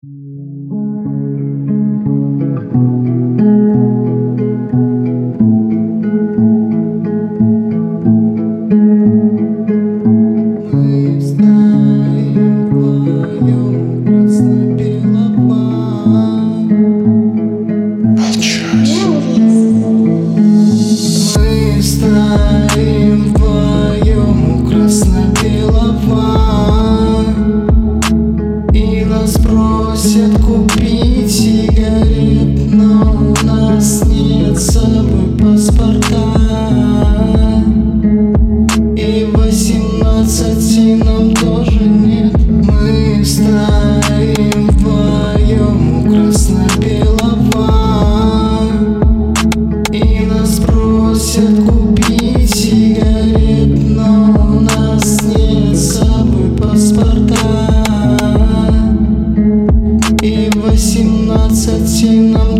Просят купить сигарет, но у нас нет с собой паспорта. И 18 нам тоже нет. Мы стоим вдвоем у красно-белого, и нас просят купить сигарет, но у нас нет с собой паспорта. И 18 нам